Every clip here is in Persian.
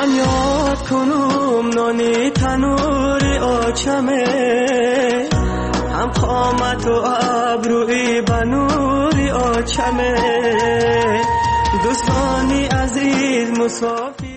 من یاد کنم نانی تنوری آچمه هم قامت و ابروی بنوری آچمه دوستانی عزیز مسافری.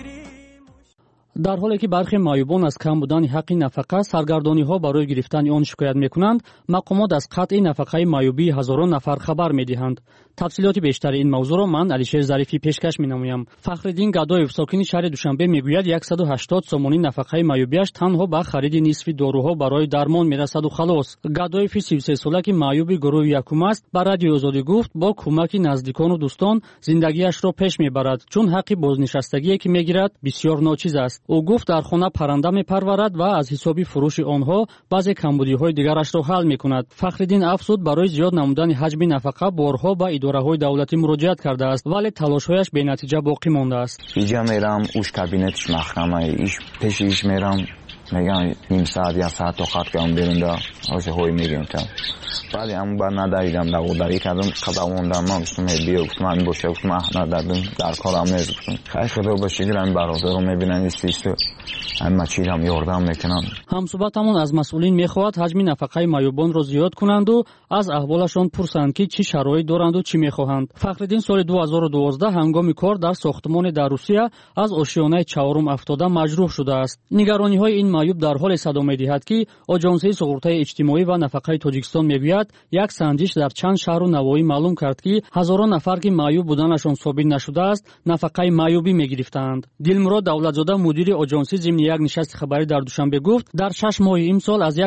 در حالی که برخی معیوبان از کم بودن حق نفقه سرگردانی‌ها برای گرفتن آن شکایت می‌کنند، مقامات از قطع نفقه معیوبی هزاران نفر خبر می‌دهند. تفصیلات بیشتر این موضوع را من علیشیر ظریفی پیشکش می‌نمایم. فخرالدین گدایف ساکن شهر دوشنبه میگوید 180 سومونی نفقه معیوبیش تنها به خرید نصف داروها برای درمان میرسد و خلاص. گدایف 33 ساله که معیوبی گروه یکم است، به رادیو آزادی گفت با کمک نزدیکان و دوستان زندگیش را پیش میبرد، چون حق بازنشستگی که میگیرد بسیار ناچیز است. او گفت در خانه پرنده میپرورد و از حساب فروش آنها بعضی کمبودی‌های دیگرش را حل میکند. فخرالدین افزود برای زیاد نمودن حجم نفقه بارها به اداره‌های دولتی مراجعت کرده است، ولی تلاش‌هایش بی‌نتیجه باقی مانده است. اینجا میرم اوش کابینتش محکمه ایش پیشش میرم میگن نیم ساعت یا ساعت تا خط کنم بیرون دا از هوی میگم تا بعد همون بر نداریدم داری کردم خداوندم ما گفتم بیا گفتم من باشه گفتم ندادم در کارم نمی‌کنم خیلی خدا باشه گیرن برادرم میبینن است اما چیزام یاردم میکنن. همصحبتمون از مسئولین میخواهد حجم نفقه معیوبان را زیاد کنند و از احوالشان پرسند که چه شرایط دارند و چی میخواهند. فخرالدین سال 2012 هنگام کار در ساختمان در روسیه از آشیانه چهارم افتاده مجروح شده است. نگرانی‌های این معیوب در حال صدا می‌دهد که آژانس سقراط اجتماعی و نفقه تاجیکستان میگوید یک سنجش در چند شهر و نواحی معلوم کرد که هزاران نفر که معیوب بودنشان ثابت نشده است نفقه معیوبی میگرفتند. دلمراد دولتزاده مدیر آژانس ضمن یک نشست خبری در دوشنبه گفت در 6 ماه امسال از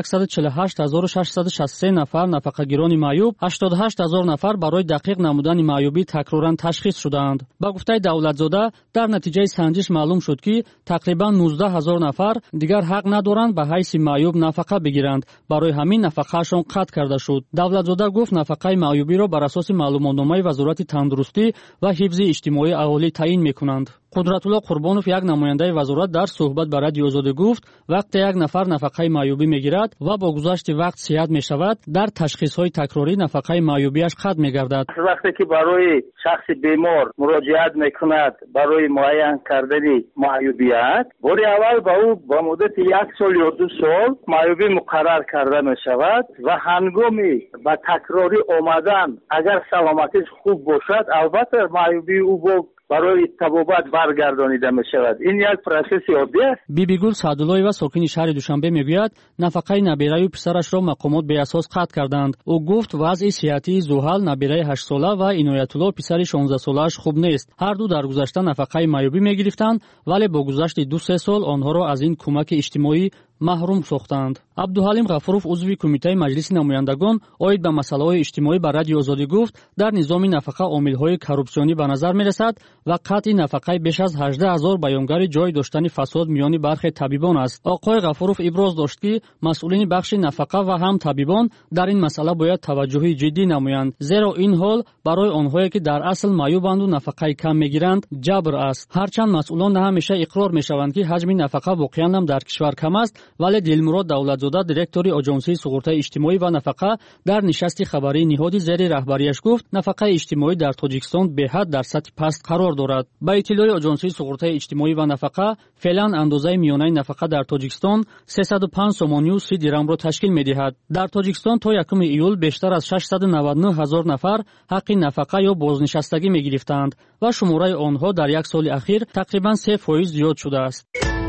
148663 نفر نفقه‌گیران معیوب 88000 نفر برای دقیق نمودن معیوبی تکرارا تشخیص شدند. با گفته دولتزاده در نتیجه سنجش معلوم شد که تقریبا 19000 نفر دیگر حق ندارند به حیث معیوب نفقه بگیرند، برای همین نفقه‌شان قطع کرده شد. دولتزاده گفت نفقه معیوبی را بر اساس معلوماتنامه وزارت تندرستی و حفظ اجتماعی اهالی تعیین می‌کنند. قدرت‌الله قربانوف یک نماینده وزارت در صحبت با رادیو آزادی گفت وقتی یک نفر نفقه معیوبی میگیرد و با گذشت وقت صحت میشود در تشخیص‌های تکراری نفقه معیوبیش قطع میگردد. وقتی که برای شخص بیمار مراجعت میکند برای معین کردن معیوبیت باری اول با او با مدت 1 سال یا 2 سال معیوبی مقرر کرده میشود و هنگامی با تکراری آمدن اگر سلامتیش خوب باشد البته معیوبی او با برای تبابت برگردانیده می شود. این یک پروسس عادی است. بیبی گل سعداللهی و ساکن شهر دوشنبه میگوید نفقه نبیره و پسرش را مقامات به اساس قطع کردند. او گفت وضع صحتی زوحل نبیره 8 ساله و عنایت‌الله پسر 16 ساله‌اش خوب نیست. هر دو در گذشته نفقه معیوبی میگرفتند ولی با گذشت 2-3 سال آنها را از این کمک اجتماعی محروم ساختند. عبدالحلیم غفوروف عضو کمیته مجلس نمایندگان اوید به مسائل اجتماعی بر رادیو آزادی گفت در نظام نفقه عامل‌های کورپسیونی به نظر می‌رسد و قطع نفقه بیش از 18000 بیانگر جای داشتن فساد میان برخی طبیبان است. آقای غفوروف ابراز داشت که مسئولین بخش نفقه و هم طبیبان در این مسئله باید توجه جدی نمایند، زیرا این حال برای آنهایی که در اصل معیوبند و نفقه کم میگیرند جبر است. هرچند مسئولان همیشه اقرار میشوند که حجم نفقه واقعا هم در کشور کم است، ولی دلمراد دولتزاده دیرکتور آژانس سقراط اجتماعی و نفقه در نشست خبری نهادی زیر رهبریش گفت نفقه اجتماعی در تاجیکستان به حد در سطح پست قرار دارد. با اطلاع آژانس سقراط اجتماعی و نفقه فعلا اندازه میانه نفقه در تاجیکستان 305 سومانی و 30 درم را تشکیل می‌دهد. در تاجیکستان تا 1 ایول بیشتر از 699000 نفر حق نفقه یا بازنشستگی می‌گرفتند و شماره آنها در یک سال اخیر تقریبا 3% زیاد شده است.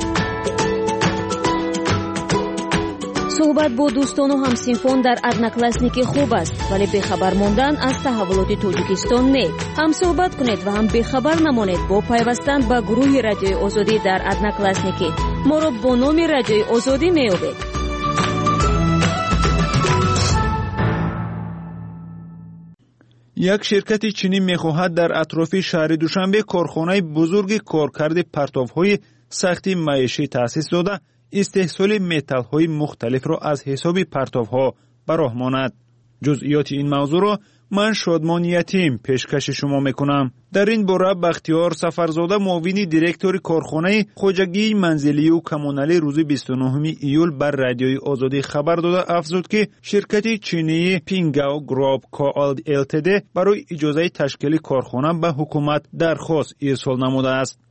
صحبت با دوستان و همسنفان در ادناکلاسنیکی خوب است، ولی بخبر ماندن از تحولات تاجیکستان نه. هم صحبت کنید و هم بخبر نمانید با پیوستن به گروه رادیوی آزادی در ادناکلاسنیکی. ما را با نام رادیوی آزادی میابید. یک شرکت چینی میخواهد در اطراف شهر دوشنبه کارخانه بزرگ کارکرد پرتاب‌های سختی معیشی تأسیس داده استحصال متال‌های مختلف را از حساب پرتاب‌ها به راه ماند. جزئیات این موضوع را من شادمان یتیم پیشکش شما میکنم. در این باره بختیار سفرزاده معاون دیرکتور کارخانه خواجگی منزلی و کمونالی روز 29 ایول بر رادیوی آزادی خبر داده افزود که شرکت چینی پینگاو گروپ کو التد برای اجازه تشکیل کارخانه به حکومت درخواست ارسال نموده است.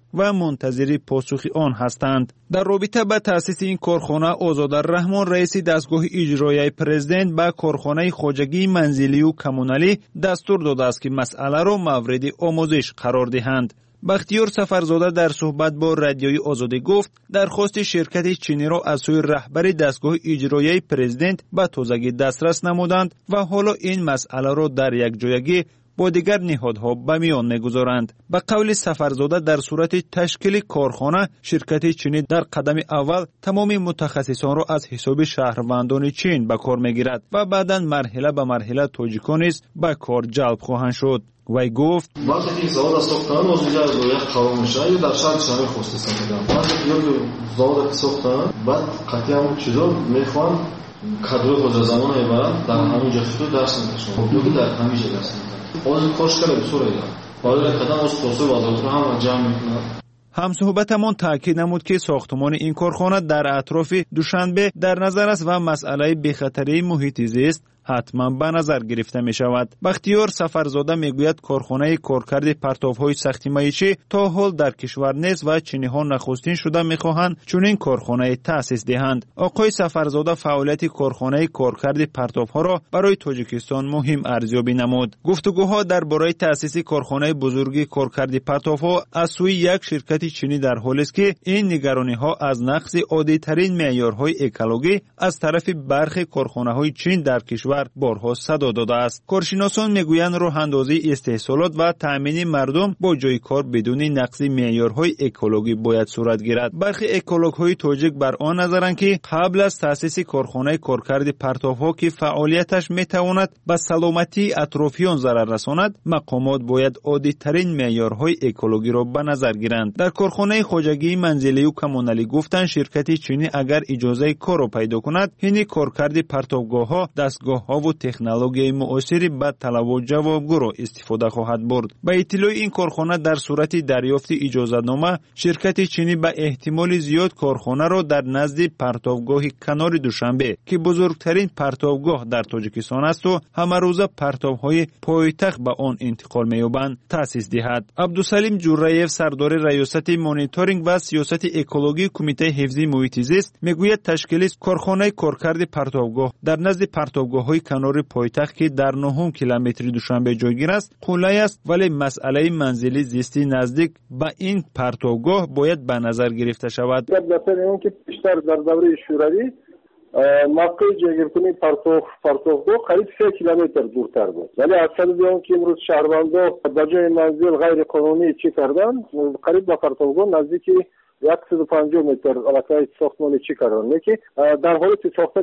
و منتظر پاسخ آن هستند. در رابطه با تأسیس این کارخانه آزادالرحمن رئیس دستگاه اجرایی پرزیدنت به کارخانه خواجگی منزلی و کمونالی دستور داده است که مسئله را مورد آموزش قرار دهند. بختیار سفرزاده در صحبت با رادیوی آزادی گفت درخواست شرکت چینی را از سوی رهبر دستگاه اجرایی پرزیدنت به تازگی دسترس نمودند و حالا این مسئله را در یک جایگی با دیگر نهادها به میان می‌گذارند. به قول سفرزاده در صورت تشکیل کارخانه شرکت چینی در قدم اول تمام متخصصان را از حساب شهروندان چین به کار می‌گیرد و بعداً مرحله به مرحله تاجیکان نیز به کار جلب خواهند شد. وی گفت وقتی که زاویه ساختن از اینجا باید قوام میشه در شهر خواسته ساختن. وقتی که زاویه ساختن بعد قطعا چیزا میخوان کادر خود زمان ایبارن در همونجا تو درس می‌خونن. دوباره در همینجا درس می‌خونن. از کارش کردن سوریه. باید قدم از توسعه وزارت رو هم جمع می‌کنن. همصحبتمان تاکید نمود که ساختمان این کارخانه در اطراف دوشنبه در نظر است و مسئله بی‌خطری محیط زیست حتما به نظر گرفته می شود. بختیار سفرزاده می گوید کارخانه کارکرد پرتاب‌های سختی معیشی تا حال در کشور نیست و چینی ها نخستین شده می خواهند چنین کارخانه تأسیس دهند. آقای سفرزاده فعالیت کارخانه کارکرد پرتاب‌ها را برای تاجیکستان مهم ارزیابی نمود. گفتگوها درباره تأسیس کارخانه بزرگی کارکرد پرتاب‌ها از سوی یک شرکت چینی در حالی است که این نگرانی‌ها از نقض عادی‌ترین معیارهای اکولوژی از طرف برخی کارخانه‌های چین در کشور بارها صدا داده است. کارشناسان میگویند راه اندازی استحصالات و تأمین مردم با جای کار بدون نقض معیارهای اکولوژی باید صورت گیرد. برخی اکولوژهای تاجیک بر آن نظرند که قبل از تأسیس کارخانه کارکرد پرتاب‌ها که فعالیتش میتواند به سلامتی اطرافیان ضرر رساند، مقامات باید عادی‌ترین معیارهای اکولوژی را به نظر گیرند. در کارخانه خواجگی منزلی و کمونالی گفتند شرکت چینی اگر اجازه کار را پیدا کند، این کارکرد پرتابگاه‌ها، دستگاه‌ها و تکنولوژی معاصر به طلب و جوابگو را استفاده خواهد برد. به اطلاع این کارخانه در صورت دریافت اجازه‌نامه شرکت چینی به احتمال زیاد کارخانه را در نزد پرتابگاه کنار دوشنبه که بزرگترین پرتابگاه در تاجیکستان است و همه روزه پرتاب‌های پایتخت به آن انتقال می‌یابند تأسیس دهد. عبدالسلیم جورایف سردار ریاست مانیتورینگ و سیاست اکولوژی کمیته حفظی محیط زیست میگوید تشکیل کارخانه کارکرد پرتابگاه در نزد پرتابگاه‌های کنار پایتخت که در 9 کیلومتر دوشنبه جایگیر است قلعه است، ولی مسئله منزلی زیستی نزدیک به این پرتابگاه باید به نظر گرفته شود. مثلا اینکه بیشتر در دوره شوروی موقع جایگیری پرتابگاه قریب 3 کیلومتر دورتر بود، ولی از سبب اون که امروز شهروندان به جای منزل غیر قانونی چی کردن قریب به پرتابگاه نزدیک 150 متر علاقه ساختمانی چی کردن که در حالی که ساختن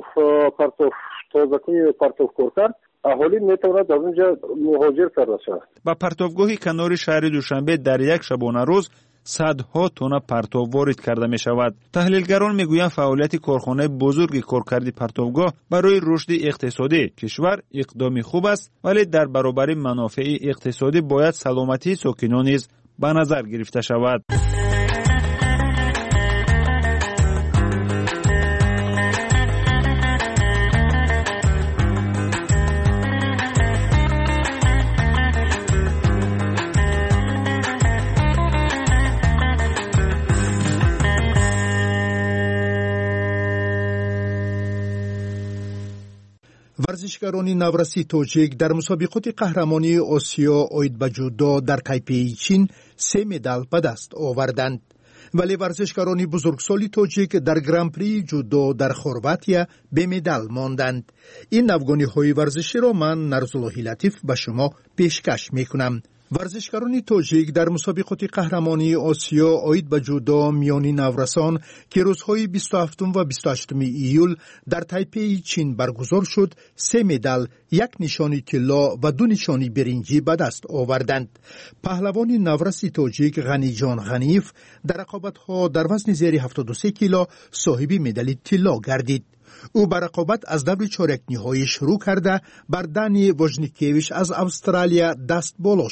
پرتاب تازه‌کنی پرتاب کارکرد اهالی میتواند از اونجا مهاجر کرده شود. با پرتابگاه کنار شهر دوشنبه در یک شبانه روز صدها تن پرتاب وارد کرده می شود. تحلیلگران می گویند فعالیت کارخانه بزرگ کارکرد پرتابگاه برای رشد اقتصادی کشور اقدامی خوب است، ولی در برابر منافع اقتصادی باید سلامتی ساکنان نیز به نظر گرفته شود. ورزشکاران نورسی توجیک در مسابقات قهرمانی آسیا آید به جودو در تایپی چین 3 مدال به دست آوردند. ولی ورزشکاران بزرگسالی توجیک در گرانپری جودو در خرواطیا به مدال ماندند. این افغانی‌های ورزشی را من نرزالله لطیف به شما پیشکش میکنم. ورزشکاران توجیک در مسابقات قهرمانی آسیا آید به جودو میانی نورسان که روزهای 27 و 28 ایول در تایپی چین برگزار شد 3 مدال، 1 نشانی طلا و 2 نشانی برنجی به دست آوردند. پهلوان نورسی توجیک غنی جان غنیف در رقابت‌ها در وزن زیر 73 کیلو صاحب مدال طلا گردید. او به رقابت از دور چهارک نهایی شروع کرده بر دانی وژنیکیویچ از استرالیا دست بالا شد.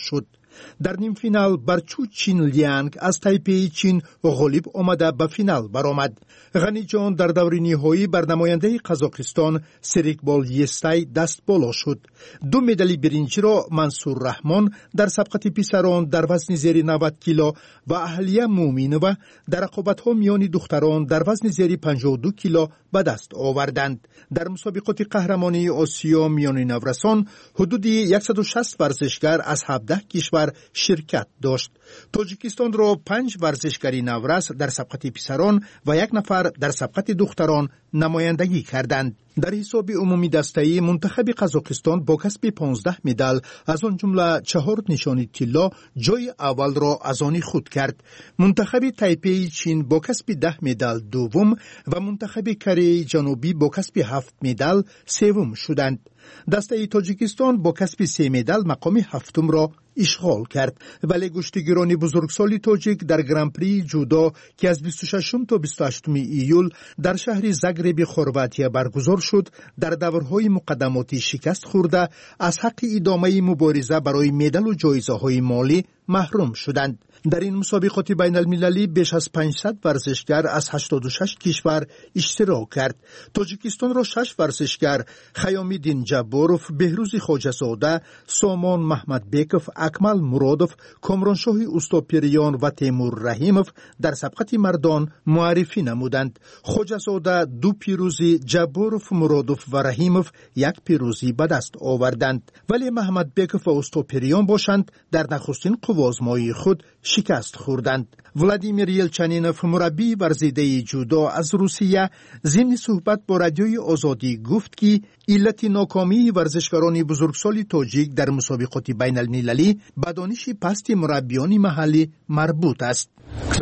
در نیم فینال برچو چین لیانگ از تایپی چین غالب آمده به فینال برآمد. غنی جان در دور نهایی بر نماینده قزاقستان سریکبال یستای دست بالا شد. 2 مدال برنجی را منصور رحمان در سبقت پسران در وزن زیر 90 کیلو و اهلیه مومینова در رقابت‌ها میان دختران در وزن زیر 52 کیلو به دست آوردند. در مسابقات قهرمانی آسیا میان نورسان حدود 160 ورزشگر از 17 کشور شرکت داشت. تاجیکستان را 5 ورزشگری نورس در سبقت پسران و 1 نفر در سبقت دختران نمایندگی کردند. در حساب عمومی دسته‌ای منتخب قزاقستان با کسب 15 مدال از آن جمله 4 نشانی طلا جای اول را از آن خود کرد. منتخب تایپی چین با کسب 10 مدال دوم و منتخب کره جنوبی با کسب 7 مدال سوم شدند. دسته تاجیکستان با کسب 3 مدال مقام هفتم را اشغال کرد. ولی گشتگیران بزرگسال تاجیک در گرانپری جودو که از 26 تا 28 ایول در شهر زاگرب خرواتیا برگزار شد در دورهای مقدماتی شکست خورده از حق ادامه مبارزه برای مدال و جایزه‌های مالی محروم شدند. در این مسابقات بین المللی بیش از 500 ورزشگر از 86 کشور اشتراک کرد. تاجیکستان را 6 ورزشگر خیام‌الدین جباروف، بهروز خواجه‌زاده، سامان محمدبکوف، اکمل مرادوف، کامرانشاه اوستاپیریان و تیمور رحیموف در سبقت مردان معرفی نمودند. خواجه‌زاده 2 پیروزی، جباروف، مرادوف و رحیموف 1 پیروزی به دست آوردند. ولی محمدبکوف و اوستاپیریان باشند در نخستین قوازمایی خود شکست خوردند. ولادیمیر یلچنینوف مربی ورزیده جودو از روسیه ضمن صحبت با رادیوی آزادی گفت که علت ناکامی ورزشکاران بزرگسال تاجیک در مسابقات بین المللی به دانش پست مربیان محلی مربوط است.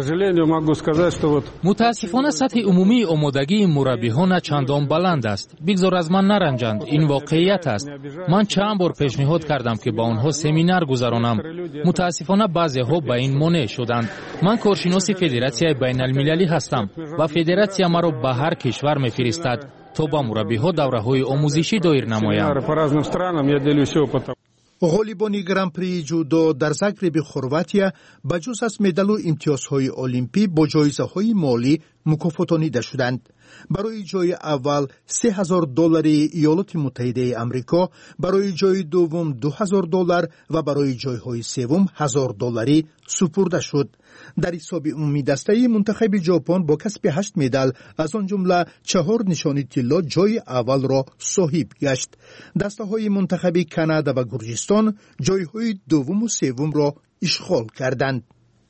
متاسفانه سطح عمومی آمادگی مربی‌ها نه چندان بلند است. بگذار از من نرنجند، این واقعیت است. من چند بار پیشنهاد کردم که با آنها سمینار گذرانم. متاسفانه بعضی‌ها به این مانع شدند. من کارشناس فدراسیون بین المللی هستم و فدراسیون مرا به هر کشور می‌فرستد تا با مربی‌ها دوره‌های آموزشی دایر نمایم. غالبان گرانپری جودو در زاگرب خرواتیا بجز از مدال و امتیازهای المپی با جایزه‌های مالی مکافاتانیده شدند. برای جای اول $3000 ایالات متحده آمریکا، برای جای دوم $2000 و برای جایهای سوم $1000 سپرده شد. در حساب عمومی دسته منتخب ژاپن با کسب 8 مدال از آن جمله 4 نشانی طلا جای اول را صاحب گشت. دسته‌های منتخب کانادا و گرجستان جایهای دوم و سوم را اشغال کردند.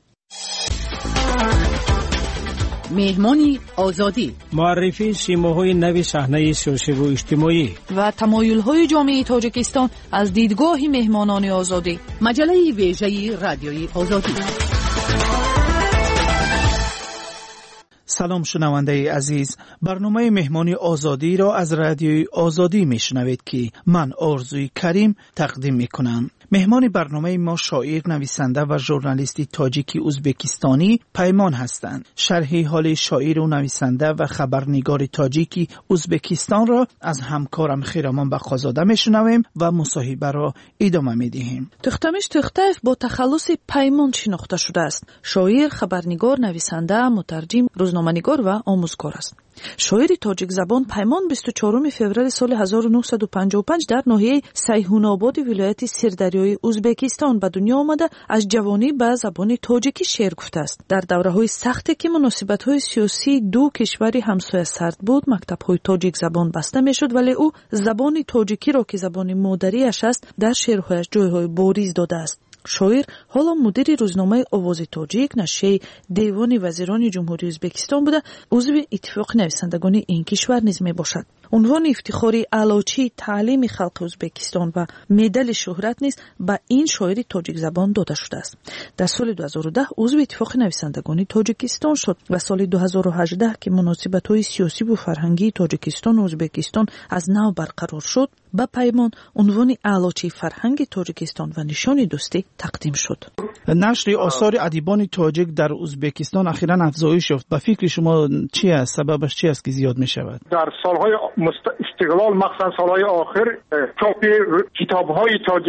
مهمانی آزادی، معرفی سیماهای نو صحنه سیاسی و اجتماعی و تمایل‌های جامعه تاجیکستان از دیدگاه مهمانان آزادی. مجله ویژه رادیوی آزادی. سلام شنونده عزیز، برنامه مهمانی آزادی را از رادیوی آزادی میشنوید که من آرزوی کریم تقدیم میکنم. مهمان برنامه ما شاعر، نویسنده و ژورنالیست تاجیکی ازبکستانی پیمان هستند. شرح حال شاعر و نویسنده و خبرنگار تاجیکی ازبکستان را از همکارم خیرامان بقازاده میشنویم و مصاحبه را ادامه میدهیم. تختمش تختایف با تخلص پیمان شناخته شده است. شاعر، خبرنگار، نویسنده، مترجم، روزنامه‌نگار و آموزگار است. شاعر تاجیک زبان پیمان 24 فوریه سال 1955 در ناحیه سیحون‌آباد ولایت سردریای ازبکستان به دنیا آمده از جوانی به زبان تاجیکی شعر گفته است. در دوره‌های سختی که مناسبت‌های سیاسی دو کشور همسایه سرد بود، مکتب‌های تاجیک زبان بسته می‌شد، ولی او زبان تاجیکی را که زبان مادری‌اش است در شعرهایش جای‌های بارز داده است. شاعر حالا مدیر روزنامه آواز تاجیک، نشریه دیوان وزیران جمهوری ازبکستان بوده، عضو اتفاق نویسندگان این کشور نیز میباشد. عنوان افتخاری اعلاچی تعلیم خلق ازبکستان و مدال شهرت نیز به این شاعر تاجیک زبان داده شده است. در سال 2010 عضو اتفاق نویسندگان تاجیکستان شد و سال 2018 که مناسبت‌های سیاسی و فرهنگی تاجیکستان و ازبکستان از نو برقرار شد، به پیمان عنوان اعلاچی فرهنگ تاجیکستان و نشان دوستی تقدیم شد. نشر آثار ادیبان تاجیک در ازبکستان اخیراً افزایش یافت. به فکر شما چی است؟ سببش چی است که زیاد می شود؟ در سالهای استقلال، مخصوصا سالهای آخر، چاپ کتاب‌های تاجیکی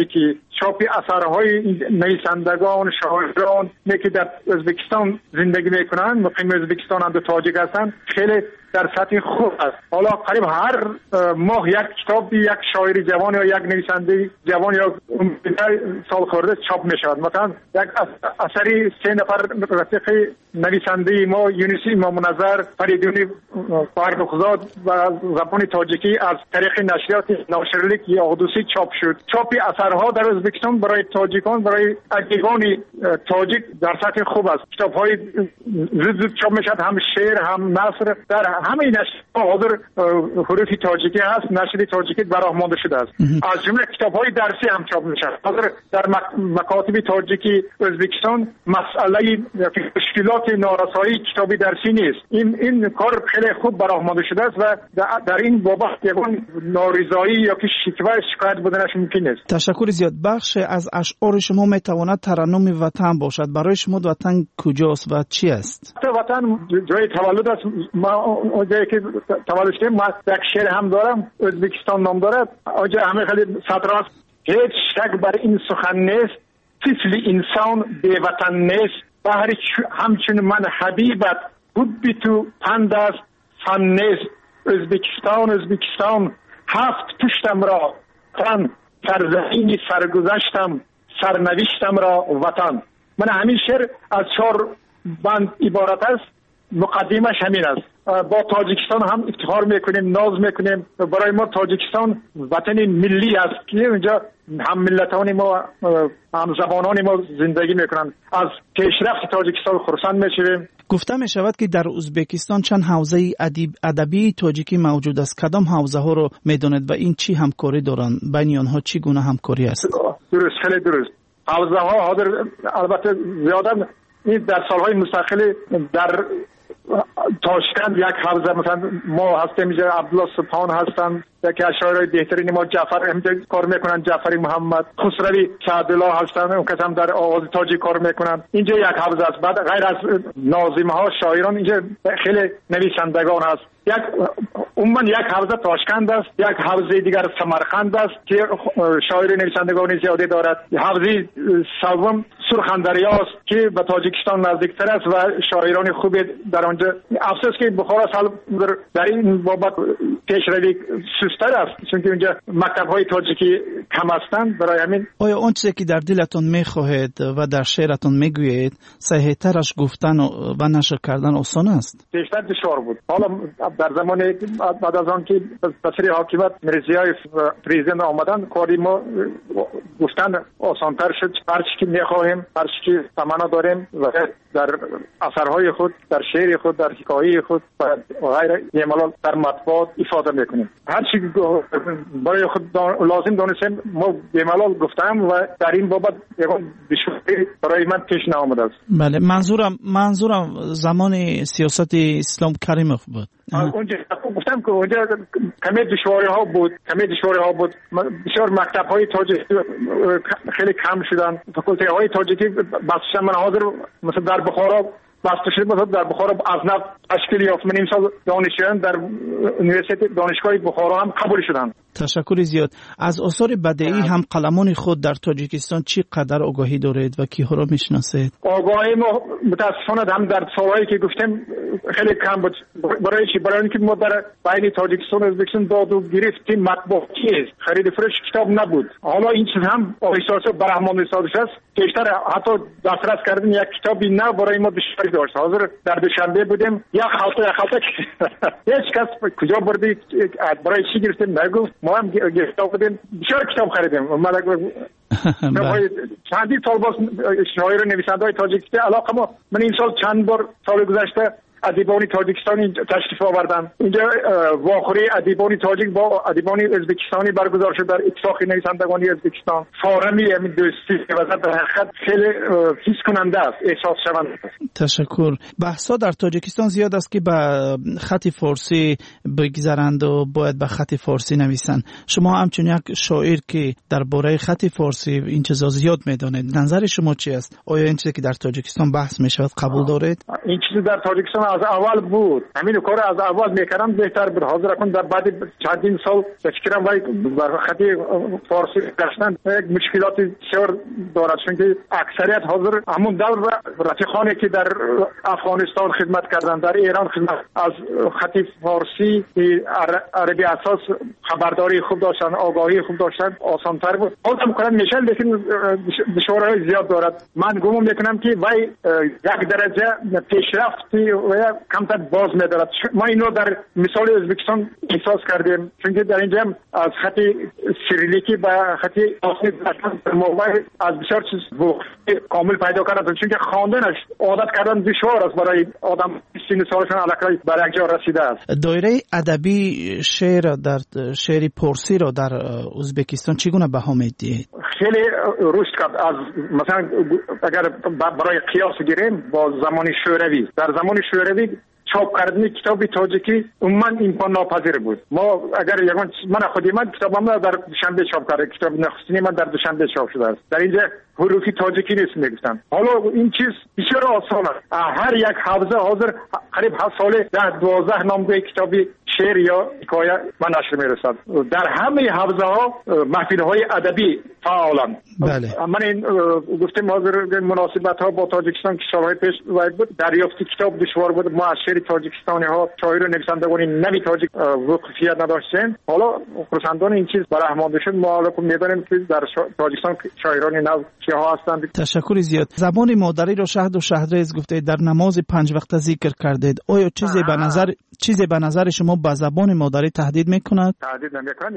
چاپ اثرهای نویسندگان شاعران که در ازبکستان زندگی میکنن، مقیم ازبکستان هم تاجیک هستن، خیلی در سطح خوب است. حالا قریب هر ماه یک کتاب یک شاعر جوان یا یک نویسنده جوان یا سال خورده چاپ می شود. مثلا یک اثری 3 نفر رفیق نویسنده ما یونس امام نظر فریدونی فرخزاد و زبان تاجیکی از طریق نشریات ناشرلیک یا قدوسی چاپ شد. چاپ اثرها در ازبکستان برای تاجیکان، برای ادیبان تاجیک در سطح خوب است. کتاب‌های زود چاپ می شود، هم شعر هم نثر در همه نشریات حاضر حروف تاجیکی هست، نشر تاجیکی براه مانده شده است. از جمله کتاب‌های درسی هم چاپ می شود. حاضر در مکاتب تاجیکی ازبکستان مسئله مشکلات نارسایی کتابی درسی نیست. این کار خیلی خوب براه مانده شده است و در این بابت یگان نارضایی یا که شکایت بودنش ممکن است. تشکر زیاد. بخش از اشعار شما میتواند ترنم وطن باشد. برای شما وطن کجاست و چی است؟ وطن جای تولد است. ما جایی که تولد شدیم، ما یک شعر هم دارم، ازبکستان نام دارد. آنجا همه خیلی سطر است: هیچ شک بر این سخن نیست، طفل انسان بی وطن نیست. بهر همچون من حبیبت بود بی تو پند است فن نیست. ازبکستان هفت پشتم را وطن، سرزمین سرگذشتم سرنوشتم را وطن. من همین شعر از 4 بند عبارت است. مقدمش همین است. با تاجیکستان هم افتخار میکنیم، ناز میکنیم. برای ما تاجیکستان وطن ملی است که اونجا هم ملتان ما، هم زبانان ما زندگی میکنن. از پیشرفت تاجیکستان خرسند میشویم. گفته می شود که در ازبکستان چند حوزه ادبی تاجیکی موجود است. کدام حوزه ها رو میدونید و این چی همکاری دارند؟ بین آنها چی گونه همکاری است؟ درست، خیلی درست. حوزه ها حاضر البته زیاده این در سالهای مستقل در تاشکند یک حوزه مثلا ما هستیم، اینجا عبدالله سبحان هستند که اشاعره بهترین ما، جعفر اینجا کار میکنن، جعفری محمد، خسروی سعدالله هستند، اون کس هم در آواز تاجیک کار میکنن. اینجا یک حوزه است. بعد غیر از ناظمه ها شاعران اینجا خیلی نویسندگان هست. عموما یک حوزه تاشکند است، یک حوزه دیگر سمرقند است که شاعر نویسندگان زیادی دارد. حوزه سوم سرخندریا است که به تاجیکستان نزدیکتر است و شاعران خوبی در آنجا. افسوس که بخارا در این بابت پیشروی سست‌تر است، چون که اونجا مکتب‌های تاجیکی کم هستند. برای همین آیا اون چیزی که در دلتون می‌خواهید و در شعرتون میگویید صحیح‌ترش گفتن و نشر کردن آسان است؟ بیشتر دشوار بود. حالا در زمان بعد از آن که بسری حاکمیت مرزیای پریزیدنت آمدن، کاری ما گفتن آسان‌تر شد. هر چی که می‌خواهیم، هر چی که تمنا داریم و در اثرهای خود، در شعر خود، در حکایه خود و غیره یمالال در مطبوعات افاده میکنیم. هر چی برای خود لازم دانستیم ما یمالال گفتم و در این بابت یکم دشواری برای من پیش نآمده است. بله، منظورم زمان سیاست اسلام کریموف بود. اونجا گفتم که اونجا کمی دشواری ها بود. بسیار مکتب های تاجیکی خیلی کم شدن. فاکولته های تاجیکی بسیار من حاضر مثلا در بخارا بسته شد. مثلا در بخارا از نو تشکیل یافت. من امسال دانشجویان در دانشگاه بخارا هم قبول شدن. تشکر زیاد. از آثار بدیعی هم قلمان خود در تاجیکستان چی قدر آگاهی دارید و کیها را میشناسید؟ آگاهی ما متاسفانه هم در سالهایی که گفتم خیلی کم بود. برای اینکه ما در بین تاجیکستان و ازبکستان داد و گرفتیم مطبوعاتی است، خرید فروش کتاب نبود. حالا این چیز هم احساس برهمان سازش است. بیشتر حتی دسترس کردن یک کتابی نه برای ما دشواری داشت. حاضر در دوشنبه بودیم یک خالطه هیچ کس کجا بردی برای چی گرفتیم نگفت. ما هم گرفته بودیم، بسیار کتاب خریدیم. چندی سال باز شاعر و نویسنده های تاجیکی علاقه ما. من این سال چند بار سال گذشته ادیبان تاجیکستانی تشریف آوردن. اینجا واخوری ادیبان تاجیک با ادیبان ازبکستانی برگزار شد در اتفاق نویسندگان ازبکستان. فارمی همین دوستی و در حقیقت خیلی حس کننده است، احساس شونده است. تشکر. بحثا در تاجیکستان زیاد است که به خط فارسی بگذرند و باید به خط فارسی نویسند. شما همچون یک شاعر که درباره خط فارسی این چیزا زیاد میدونید، نظر شما چی است؟ آیا این چیزی که در تاجیکستان بحث میشود قبول دارید؟ این چیزی در تاجیکستان از اول بود، همین کار از اول میکردم بهتر بود. حاضر کن در بعد چندین سال فکرم وای بر خط فارسی گشتن یک مشکلات بسیار دارد، چون که اکثریت حاضر همون دور رفیقانی که در افغانستان خدمت کردن، در ایران خدمت، از خط فارسی عربی اساس خبرداری خوب داشتن، آگاهی خوب داشتن، آسان‌تر بود. حاضر میکنم میشه، لیکن دشواری زیاد دارد. من گمان میکنم که وای یک درجه پیشرفتی و کمتر باز میدارد. ما اینو در مثال ازبکستان احساس کردیم، چون که در اینجا از خط سیریلیکی به خط آسانی در موبایل از بسیار چیز کامل پیدا کردن، چون که خواندنش عادت کردن دشوار است برای آدم 30 سالشون علاقه بر یک جا رسیده است. دایره ادبی شعر پارسی را در ازبکستان چگونه بها میدید؟ خیلی رشد کرد. از مثلا اگر برای قیاس گیریم با زمان شوروی، در زمان شوروی چاپ کردن کتاب تاجیکی عموما امکان ناپذیر بود. ما اگر من کتابم در دوشنبه چاپ کردم، کتاب نخستینی من در دوشنبه چاپ شده است. در اینجا حروف تاجیکی نیست میگفتن. حالا این چیز بسیار آسان است. هر یک حافظه حاضر قریب 7 ساله 10-12 نامه کتابی شعر یا حکایه من نشر میرسد. در همه حوزه ها محفل های ادبی فعالند. بله. من این گفتم حاضر مناسبت ها با تاجیکستان که سالهای پیش بود، دریافت کتاب دشوار بود. ما از شعر تاجیکستانی ها شاعر و نویسندگان نوی تاجیک وقفیت نداشتیم. حالا خرسندان این چیز برآمده شد. ما حالا میدانیم که در تاجیکستان شاعران نو کیها هستند. تشکر زیاد. زبان مادری را شهد و شهرریز گفته در نماز 5 وقته ذکر کردید. آیا چیزی به نظر شما با زبان مادری تهدید میکند؟ تهدید نمیکند.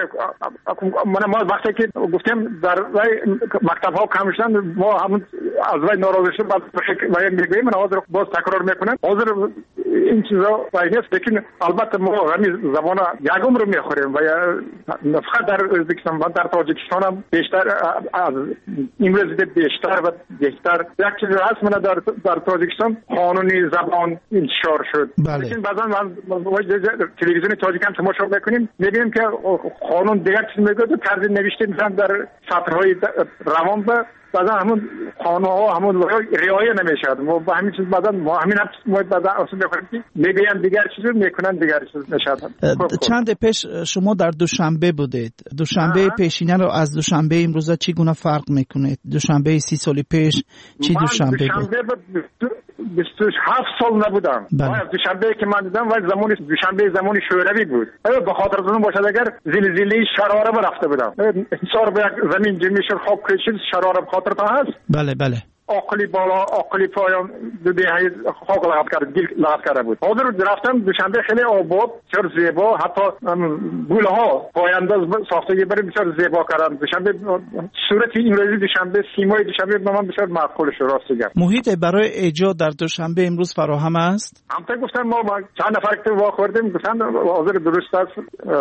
ما وقتی که گفتیم در مکتب ها کم شدن، ما همون از وای ناراضی شدیم و میگوییم، من حاضر باز تکرار میکنم، حاضر این چیزا وای نیست. لیکن البته ما همین زبان یگم رو میخوریم و فقط در ازبکستان و در تاجیکستان هم بیشتر از امروز بیشتر و بیشتر یک چیز هست. من در تاجیکستان قانونی زبان انتشار شد. بله. لیکن بعضا تلویزیون تاجیک هم تماشا میکنیم، میبینیم که قانون دیگر چیز میگه، طرز نوشته مثلا در سطرهای روان به بعضا همون قانون ها همون رعایت نمیشد. ما با همین چیز بعضا ما همین بعضا اصلا میخوریم که میگوین دیگر چیز میکنن دیگر چیز نشد. چند پیش شما در دوشنبه بودید. دوشنبه پیشینه رو از دوشنبه امروزه چگونه فرق میکنید؟ دوشنبه 30 سال پیش چی دوشنبه بود؟ 27 سال نبودم. دوشنبه که من دیدم ولی زمان دوشنبه زمان شوروی بود. به خاطر از اون باشد اگر زلزله شراره رفته بودم. انصار به یک زمین جمعیش خواب کشید، شراره خاطر تا هست. بله. آقلی بالا آقلی پایان دو دهه خاک لغت کرده بود. حاضر رفتم دوشنبه خیلی آباد، بسیار زیبا، حتی گل ها پایانداز ساختگی برای بسیار زیبا کردن. دوشنبه صورت انگلیسی دوشنبه، سیمای دوشنبه به من بسیار معقول شد. راستش محیط برای ایجاد در دوشنبه امروز فراهم است؟ همونطور گفتن ما چند نفر که واخوردیم گفتن حاضر درست است.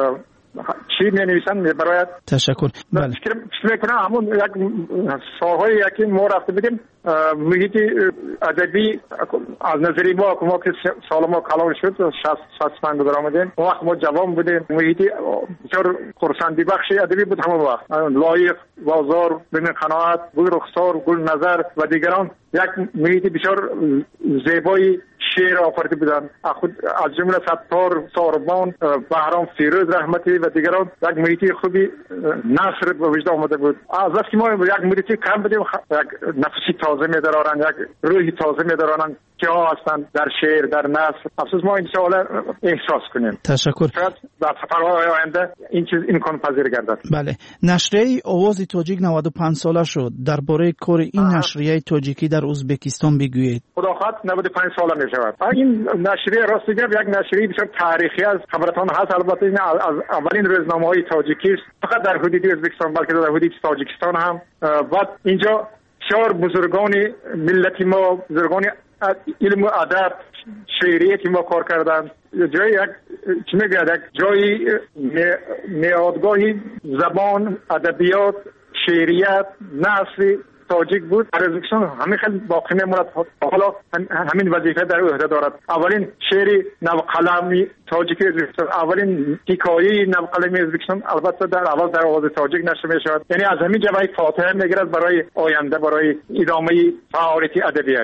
چی می‌نویسن برایت؟ تشکر. بله. فکر می‌کنم همون یک سال‌های یکی ما رفته بودیم محیط ادبی از نظری ما که سال ما کلان شد 65 در آمدیم. اون وقت ما جوان بودیم. محیط بسیار خرسندی بخش ادبی بود همون وقت. لایق، بازار، بین قناعت، گل رخسار، گل نظر و دیگران یک محیط بسیار زیبایی شعر آفریده بودن. از جمله ستار، ساربان، بهرام فیروز رحمتی و دیگران یک محیط خوبی نثر به وجود آمده بود. از وقتی که ما یک محیط کم بودیم، یک نفسی تازه می‌دارن، یک روحی تازه می‌دارن که ها هستند در شعر، در نثر. افسوس ما این سوال احساس کنیم. تشکر. در سفرهای آینده این چیز امکان پذیر گردد. بله. نشریه آواز تاجیک 95 ساله شد. درباره کار این نشریه تاجیکی در ازبکستان بگویید. خداخواد 95 ساله میشود. این نشریه راستیگر یک نشریه بسیار تاریخی است. خبرتان هست البته این از اولین روزنامه‌های تاجیکی است. فقط در حدود ازبکستان بلکه در حدود تاجیکستان هم. و اینجا بسیار بزرگان ملتی ما، بزرگان علم و ادب، شعریه ما کار کردند. جای یک چی میگه جای میادگاهی زبان، ادبیات، شعریت، نثر تاجیک بود. ازبکستان همین خیلی باقی میموند. حالا همین وظیفه در عهده دارد. اولین شعر نوقلمی تاجیک ازبکستان، اولین حکایه نوقلمی ازبکستان البته در اول در آواز تاجیک نشر میشود. یعنی از همین جبهه فاتحه میگیرد برای آینده، برای ادامه فعالیت ادبیش.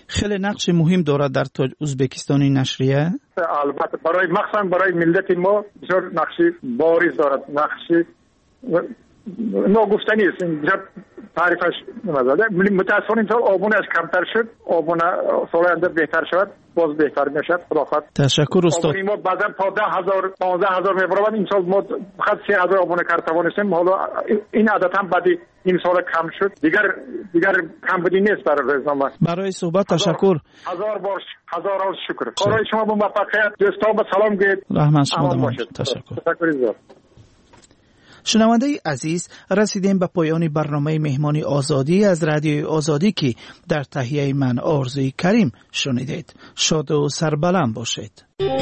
خیلی نقش مهم دارد در ازبکستانی نشریه. البته برای مخصوصا برای ملت ما بسیار نقش بارز دارد، نقش ناگفتنی است. اینجا تعریفش نمی‌زده. متأسفانه این سال آبونش کمتر شد، آبون سال آینده بهتر شود، باز بهتر میشد. خداحافظ. تشکر استاد. ما بعضا تا 10,000 15,000 میبرد. این سال ما فقط 3,000 آبون کارتوانستیم. حالا این عادت هم بعد این سال کم شد. دیگر کم بودی نیست برای روزنامه. برای صحبت تشکر. هزار بار شکر. کارهای شما با موفقیت. دوستان با سلام گید. رحمت شما باشید. تشکر. شنونده عزیز، رسیدیم به پایان برنامه مهمانی آزادی از رادیوی آزادی که در تهیه من آرزوی کریم شنیدید. شاد و سربلند باشید.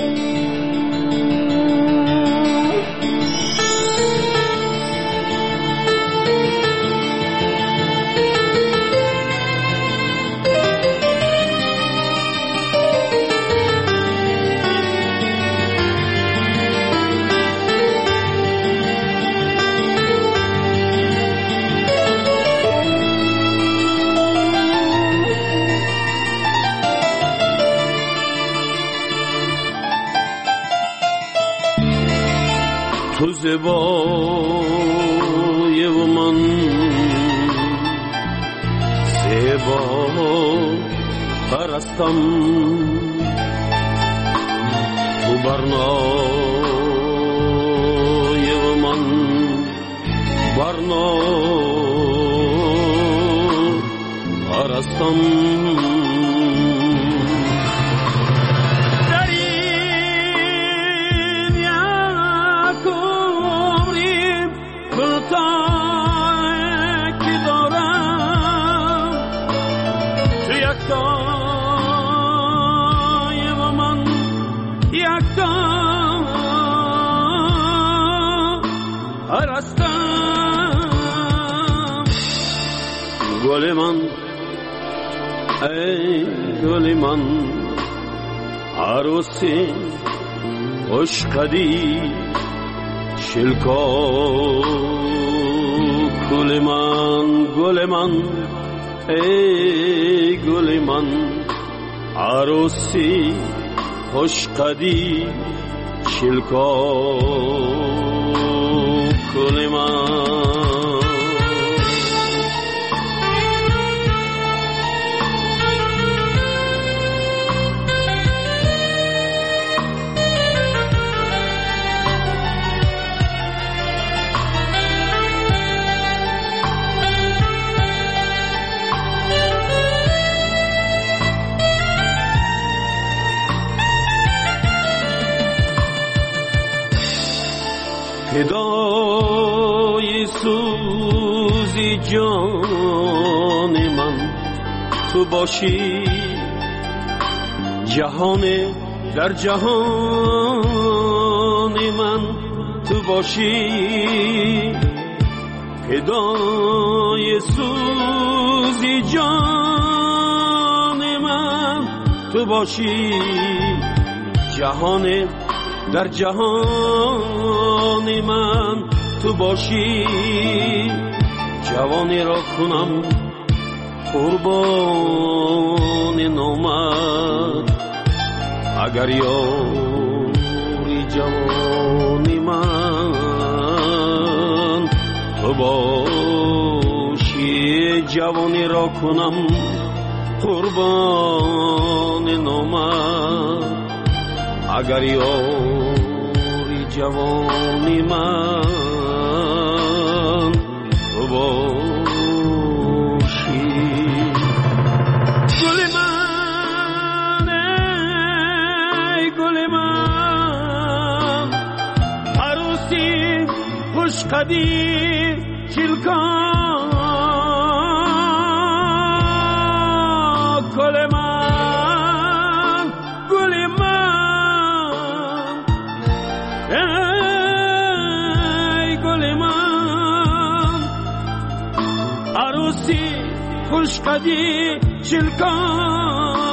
تو زیبای و من زیبا پرستم، تو برنای و من برنا پرستم. گل من ای گل من عروسی عشقدی شلکا گل من ای گل من عروسی عشقدی شلکا گل من. فدای سوزی جان من تو باشی، جهان در جهان من تو باشی. فدای سوزی جان من تو باشی، جهان در جهان من تو باشی. جوانی را کنم قربان نامت، اگر یاری جوانی من تو باشی. جوانی را کنم قربان نامت، اگر یاری جوانی من تو باشی. گل من ای گل من عروسی خوشقدی چلکان گل من گل من ای گل من عروسی خوشقدی چلکان